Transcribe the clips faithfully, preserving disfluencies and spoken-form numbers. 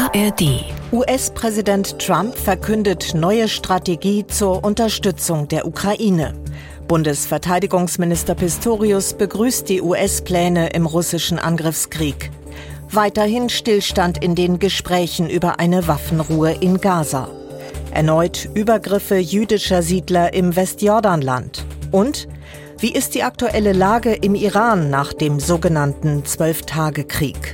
A R D. U S-Präsident Trump verkündet neue Strategie zur Unterstützung der Ukraine. Bundesverteidigungsminister Pistorius begrüßt die U S-Pläne im russischen Angriffskrieg. Weiterhin Stillstand in den Gesprächen über eine Waffenruhe in Gaza. Erneut Übergriffe jüdischer Siedler im Westjordanland. Und wie ist die aktuelle Lage im Iran nach dem sogenannten Zwölf-Tage-Krieg?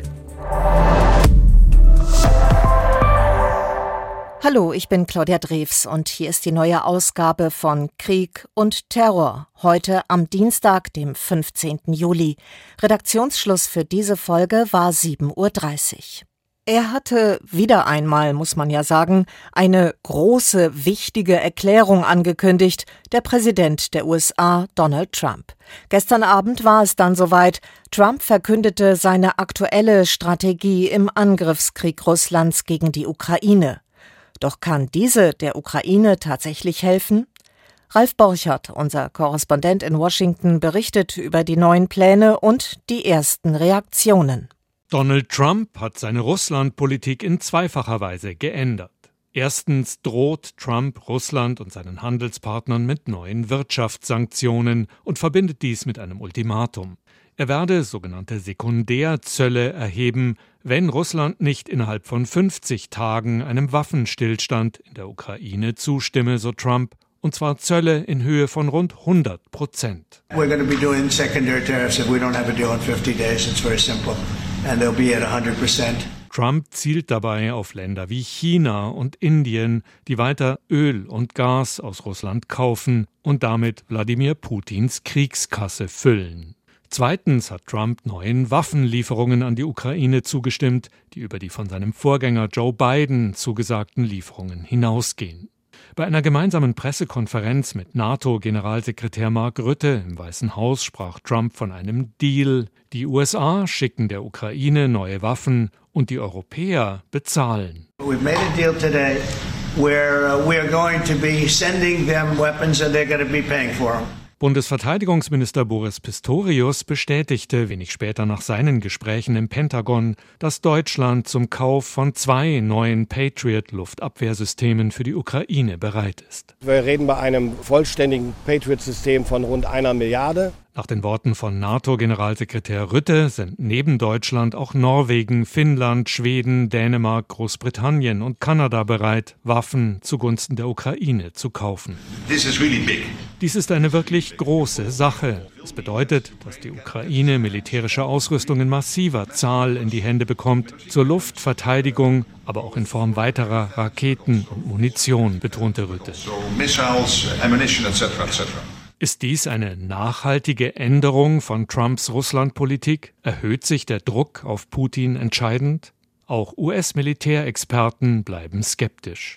Hallo, ich bin Claudia Drews und hier ist die neue Ausgabe von Krieg und Terror. Heute am Dienstag, dem fünfzehnten Juli. Redaktionsschluss für diese Folge war sieben Uhr dreißig. Er hatte wieder einmal, muss man ja sagen, eine große, wichtige Erklärung angekündigt, der Präsident der U S A, Donald Trump. Gestern Abend war es dann soweit. Trump verkündete seine aktuelle Strategie im Angriffskrieg Russlands gegen die Ukraine. Doch kann diese der Ukraine tatsächlich helfen? Ralf Borchert, unser Korrespondent in Washington, berichtet über die neuen Pläne und die ersten Reaktionen. Donald Trump hat seine Russlandpolitik in zweifacher Weise geändert. Erstens droht Trump Russland und seinen Handelspartnern mit neuen Wirtschaftssanktionen und verbindet dies mit einem Ultimatum. Er werde sogenannte Sekundärzölle erheben, wenn Russland nicht innerhalb von fünfzig Tagen einem Waffenstillstand in der Ukraine zustimme, so Trump, und zwar Zölle in Höhe von rund hundert Prozent. We're going to be doing secondary tariffs if we don't have a deal in fifty days. It's very simple. And they'll be at one hundred percent. Trump zielt dabei auf Länder wie China und Indien, die weiter Öl und Gas aus Russland kaufen und damit Wladimir Putins Kriegskasse füllen. Zweitens hat Trump neuen Waffenlieferungen an die Ukraine zugestimmt, die über die von seinem Vorgänger Joe Biden zugesagten Lieferungen hinausgehen. Bei einer gemeinsamen Pressekonferenz mit NATO-Generalsekretär Mark Rutte im Weißen Haus sprach Trump von einem Deal. Die U S A schicken der Ukraine neue Waffen und die Europäer bezahlen. We've made a deal today where uh, we are going to be sending them weapons and they're going to be paying for them. Bundesverteidigungsminister Boris Pistorius bestätigte wenig später nach seinen Gesprächen im Pentagon, dass Deutschland zum Kauf von zwei neuen Patriot-Luftabwehrsystemen für die Ukraine bereit ist. Wir reden bei einem vollständigen Patriot-System von rund einer Milliarde. Nach den Worten von NATO-Generalsekretär Rutte sind neben Deutschland auch Norwegen, Finnland, Schweden, Dänemark, Großbritannien und Kanada bereit, Waffen zugunsten der Ukraine zu kaufen. This is really big. Dies ist eine wirklich große Sache. Es bedeutet, dass die Ukraine militärische Ausrüstung in massiver Zahl in die Hände bekommt, zur Luftverteidigung, aber auch in Form weiterer Raketen und Munition, betonte Rutte. So missiles, ammunition et cetera et cetera. Ist dies eine nachhaltige Änderung von Trumps Russlandpolitik? Erhöht sich der Druck auf Putin entscheidend? Auch U S-Militärexperten bleiben skeptisch.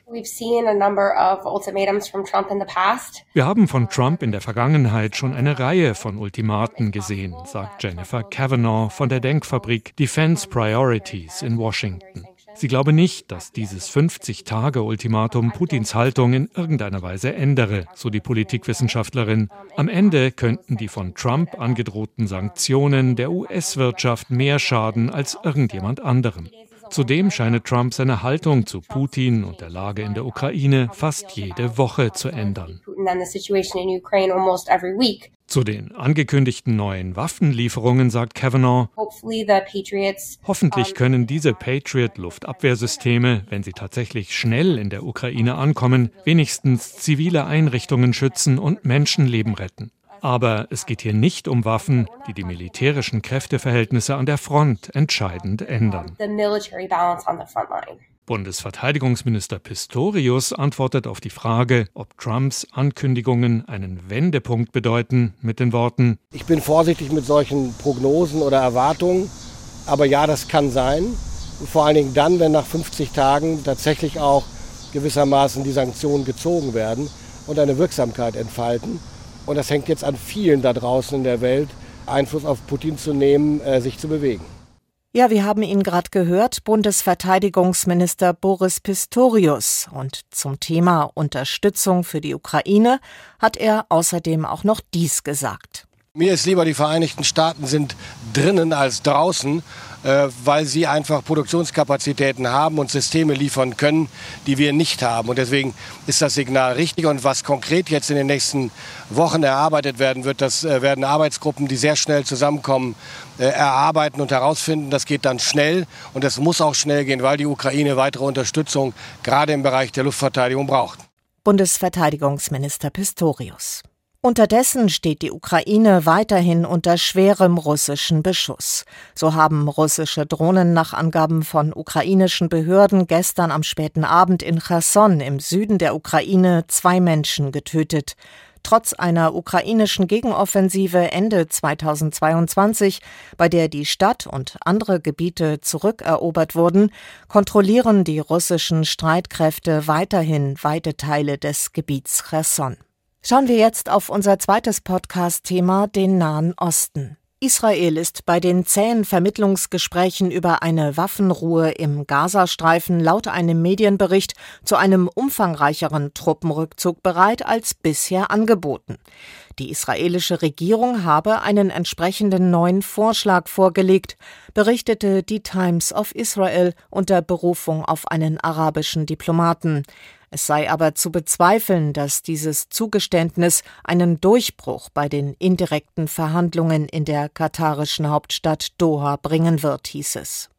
Wir haben von Trump in der Vergangenheit schon eine Reihe von Ultimaten gesehen, sagt Jennifer Kavanaugh von der Denkfabrik Defense Priorities in Washington. Sie glaube nicht, dass dieses fünfzig-Tage-Ultimatum Putins Haltung in irgendeiner Weise ändere, so die Politikwissenschaftlerin. Am Ende könnten die von Trump angedrohten Sanktionen der U S-Wirtschaft mehr schaden als irgendjemand anderem. Zudem scheine Trump seine Haltung zu Putin und der Lage in der Ukraine fast jede Woche zu ändern. Zu den angekündigten neuen Waffenlieferungen sagt Kavanaugh, hoffentlich können diese Patriot-Luftabwehrsysteme, wenn sie tatsächlich schnell in der Ukraine ankommen, wenigstens zivile Einrichtungen schützen und Menschenleben retten. Aber es geht hier nicht um Waffen, die die militärischen Kräfteverhältnisse an der Front entscheidend ändern. Bundesverteidigungsminister Pistorius antwortet auf die Frage, ob Trumps Ankündigungen einen Wendepunkt bedeuten, mit den Worten: Ich bin vorsichtig mit solchen Prognosen oder Erwartungen, aber ja, das kann sein. Vor allen Dingen dann, wenn nach fünfzig Tagen tatsächlich auch gewissermaßen die Sanktionen gezogen werden und eine Wirksamkeit entfalten. Und das hängt jetzt an vielen da draußen in der Welt, Einfluss auf Putin zu nehmen, äh, sich zu bewegen. Ja, wir haben ihn gerade gehört, Bundesverteidigungsminister Boris Pistorius. Und zum Thema Unterstützung für die Ukraine hat er außerdem auch noch dies gesagt. Mir ist lieber, die Vereinigten Staaten sind drinnen als draußen, äh, weil sie einfach Produktionskapazitäten haben und Systeme liefern können, die wir nicht haben. Und deswegen ist das Signal richtig. Und was konkret jetzt in den nächsten Wochen erarbeitet werden wird, das äh, werden Arbeitsgruppen, die sehr schnell zusammenkommen, äh, erarbeiten und herausfinden. Das geht dann schnell und das muss auch schnell gehen, weil die Ukraine weitere Unterstützung gerade im Bereich der Luftverteidigung braucht. Bundesverteidigungsminister Pistorius. Unterdessen steht die Ukraine weiterhin unter schwerem russischen Beschuss. So haben russische Drohnen nach Angaben von ukrainischen Behörden gestern am späten Abend in Cherson im Süden der Ukraine zwei Menschen getötet. Trotz einer ukrainischen Gegenoffensive Ende zweitausendzweiundzwanzig, bei der die Stadt und andere Gebiete zurückerobert wurden, kontrollieren die russischen Streitkräfte weiterhin weite Teile des Gebiets Cherson. Schauen wir jetzt auf unser zweites Podcast-Thema, den Nahen Osten. Israel ist bei den zähen Vermittlungsgesprächen über eine Waffenruhe im Gazastreifen laut einem Medienbericht zu einem umfangreicheren Truppenrückzug bereit als bisher angeboten. Die israelische Regierung habe einen entsprechenden neuen Vorschlag vorgelegt, berichtete die Times of Israel unter Berufung auf einen arabischen Diplomaten. Es sei aber zu bezweifeln, dass dieses Zugeständnis einen Durchbruch bei den indirekten Verhandlungen in der katarischen Hauptstadt Doha bringen wird, hieß es.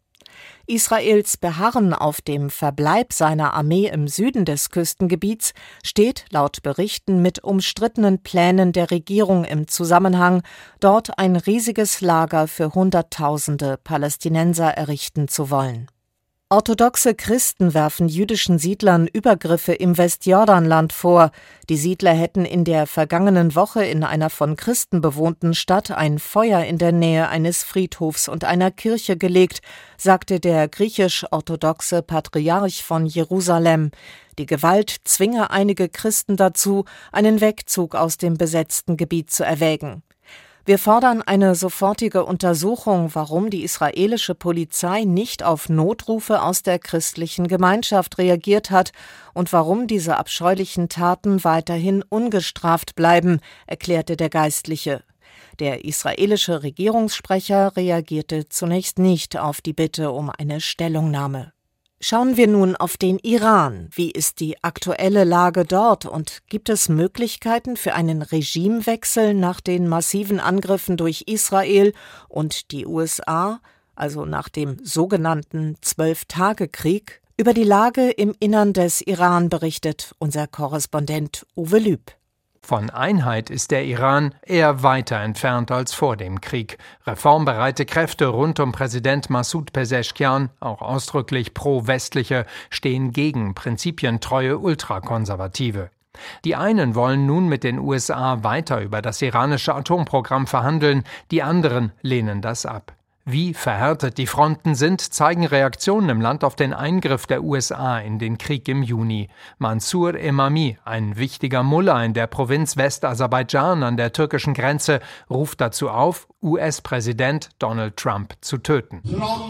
Israels Beharren auf dem Verbleib seiner Armee im Süden des Küstengebiets steht laut Berichten mit umstrittenen Plänen der Regierung im Zusammenhang, dort ein riesiges Lager für Hunderttausende Palästinenser errichten zu wollen. Orthodoxe Christen werfen jüdischen Siedlern Übergriffe im Westjordanland vor. Die Siedler hätten in der vergangenen Woche in einer von Christen bewohnten Stadt ein Feuer in der Nähe eines Friedhofs und einer Kirche gelegt, sagte der griechisch-orthodoxe Patriarch von Jerusalem. Die Gewalt zwinge einige Christen dazu, einen Wegzug aus dem besetzten Gebiet zu erwägen. Wir fordern eine sofortige Untersuchung, warum die israelische Polizei nicht auf Notrufe aus der christlichen Gemeinschaft reagiert hat und warum diese abscheulichen Taten weiterhin ungestraft bleiben, erklärte der Geistliche. Der israelische Regierungssprecher reagierte zunächst nicht auf die Bitte um eine Stellungnahme. Schauen wir nun auf den Iran. Wie ist die aktuelle Lage dort und gibt es Möglichkeiten für einen Regimewechsel nach den massiven Angriffen durch Israel und die U S A, also nach dem sogenannten Zwölf-Tage-Krieg? Über die Lage im Innern des Iran berichtet unser Korrespondent Uwe Lüb. Von Einheit ist der Iran eher weiter entfernt als vor dem Krieg. Reformbereite Kräfte rund um Präsident Massoud Pezeshkian, auch ausdrücklich pro-westliche, stehen gegen prinzipientreue Ultrakonservative. Die einen wollen nun mit den U S A weiter über das iranische Atomprogramm verhandeln, die anderen lehnen das ab. Wie verhärtet die Fronten sind, zeigen Reaktionen im Land auf den Eingriff der U S A in den Krieg im Juni. Mansour Emami, ein wichtiger Mullah in der Provinz Westaserbaidschan an der türkischen Grenze, ruft dazu auf, U S-Präsident Donald Trump zu töten.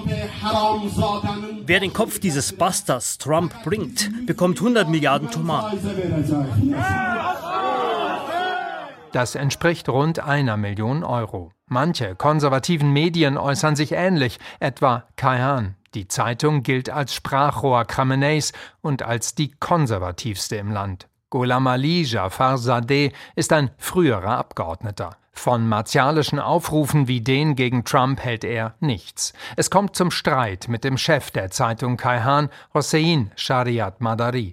Wer den Kopf dieses Bastards Trump bringt, bekommt hundert Milliarden Tomaten. Das entspricht rund einer Million Euro. Manche konservativen Medien äußern sich ähnlich, etwa Kayhan. Die Zeitung gilt als Sprachrohr Khameneis und als die konservativste im Land. Gholam Ali Jafar-Zadeh ist ein früherer Abgeordneter. Von martialischen Aufrufen wie den gegen Trump hält er nichts. Es kommt zum Streit mit dem Chef der Zeitung Kayhan, Hossein Shariat Madari.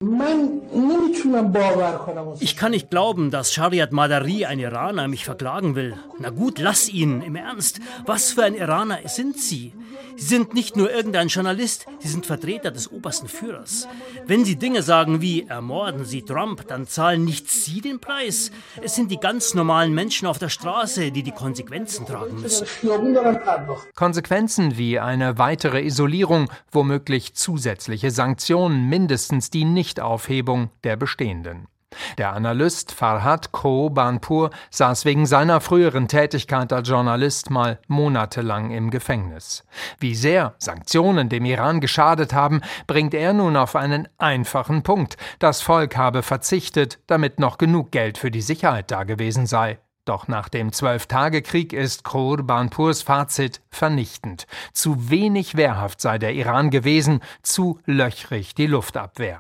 Ich kann nicht glauben, dass Shariat Madari, ein Iraner, mich verklagen will. Na gut, lass ihn, im Ernst. Was für ein Iraner sind Sie? Sie sind nicht nur irgendein Journalist, Sie sind Vertreter des obersten Führers. Wenn Sie Dinge sagen wie, ermorden Sie Trump, dann zahlen nicht Sie den Preis. Es sind die ganz normalen Menschen auf der Straße, die die Konsequenzen tragen müssen. Konsequenzen wie eine weitere Isolierung, womöglich zusätzliche Sanktionen, mindestens die Nichtaufhebung der bestehenden. Der Analyst Farhad Kobanpur saß wegen seiner früheren Tätigkeit als Journalist mal monatelang im Gefängnis. Wie sehr Sanktionen dem Iran geschadet haben, bringt er nun auf einen einfachen Punkt. Das Volk habe verzichtet, damit noch genug Geld für die Sicherheit da gewesen sei. Doch nach dem Zwölf-Tage-Krieg ist Khor-Banpurs Fazit vernichtend. Zu wenig wehrhaft sei der Iran gewesen, zu löchrig die Luftabwehr.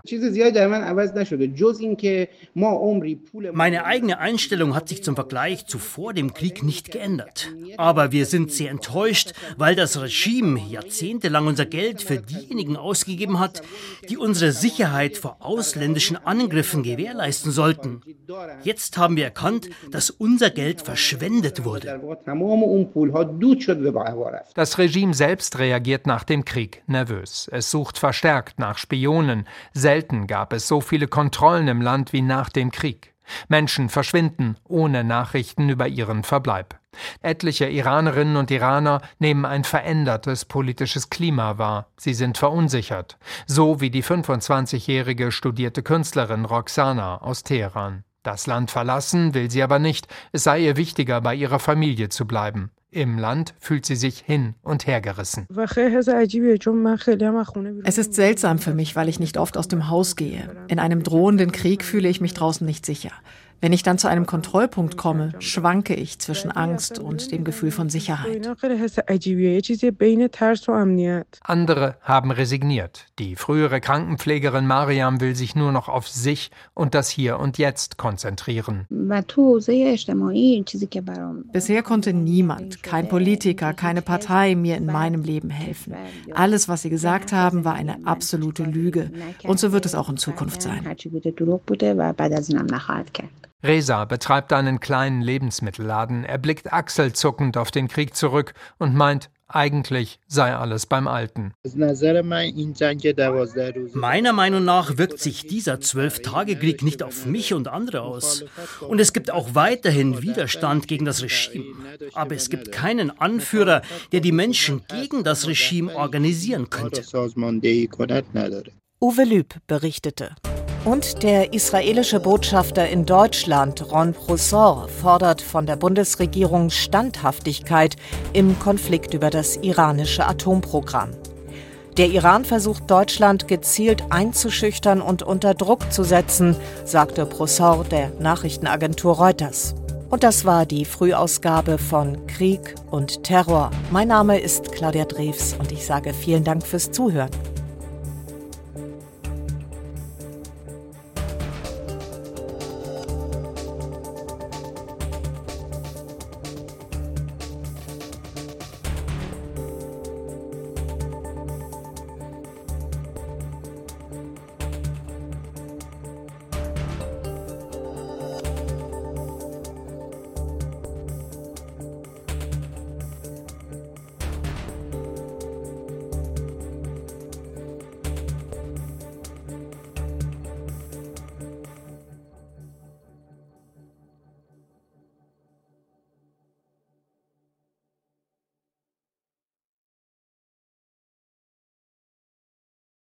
Meine eigene Einstellung hat sich zum Vergleich zu vor dem Krieg nicht geändert. Aber wir sind sehr enttäuscht, weil das Regime jahrzehntelang unser Geld für diejenigen ausgegeben hat, die unsere Sicherheit vor ausländischen Angriffen gewährleisten sollten. Jetzt haben wir erkannt, dass unser Geld verschwendet wurde. Das Regime selbst reagiert nach dem Krieg nervös. Es sucht verstärkt nach Spionen. Selten gab es so viele Kontrollen im Land wie nach dem Krieg. Menschen verschwinden ohne Nachrichten über ihren Verbleib. Etliche Iranerinnen und Iraner nehmen ein verändertes politisches Klima wahr. Sie sind verunsichert. So wie die fünfundzwanzigjährige studierte Künstlerin Roxana aus Teheran. Das Land verlassen will sie aber nicht. Es sei ihr wichtiger, bei ihrer Familie zu bleiben. Im Land fühlt sie sich hin und her gerissen. Es ist seltsam für mich, weil ich nicht oft aus dem Haus gehe. In einem drohenden Krieg fühle ich mich draußen nicht sicher. Wenn ich dann zu einem Kontrollpunkt komme, schwanke ich zwischen Angst und dem Gefühl von Sicherheit. Andere haben resigniert. Die frühere Krankenpflegerin Mariam will sich nur noch auf sich und das Hier und Jetzt konzentrieren. Bisher konnte niemand, kein Politiker, keine Partei mir in meinem Leben helfen. Alles, was sie gesagt haben, war eine absolute Lüge. Und so wird es auch in Zukunft sein. Reza betreibt einen kleinen Lebensmittelladen. Er blickt achselzuckend auf den Krieg zurück und meint, eigentlich sei alles beim Alten. Meiner Meinung nach wirkt sich dieser Zwölf-Tage-Krieg nicht auf mich und andere aus. Und es gibt auch weiterhin Widerstand gegen das Regime. Aber es gibt keinen Anführer, der die Menschen gegen das Regime organisieren könnte. Uwe Lüb berichtete. Und der israelische Botschafter in Deutschland, Ron Prosor, fordert von der Bundesregierung Standhaftigkeit im Konflikt über das iranische Atomprogramm. Der Iran versucht Deutschland gezielt einzuschüchtern und unter Druck zu setzen, sagte Prosor der Nachrichtenagentur Reuters. Und das war die Frühausgabe von Krieg und Terror. Mein Name ist Claudia Drews und ich sage vielen Dank fürs Zuhören.